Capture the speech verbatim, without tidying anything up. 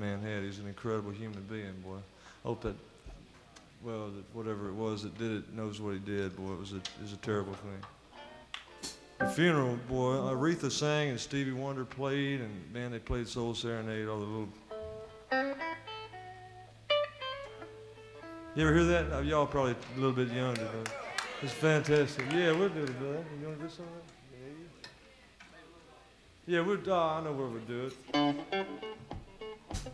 man had. He's an incredible human being, boy. I hope that, well, that whatever it was that did it knows what he did, boy. It was a, it was a terrible thing. The funeral, boy, Aretha sang and Stevie Wonder played, and man, they played Soul Serenade, all the little. You ever hear that? Oh, y'all probably a little bit younger, but it's fantastic. Yeah, we'll do it, brother. You want to do something? Yeah, we'll, uh, I know where we'll do it.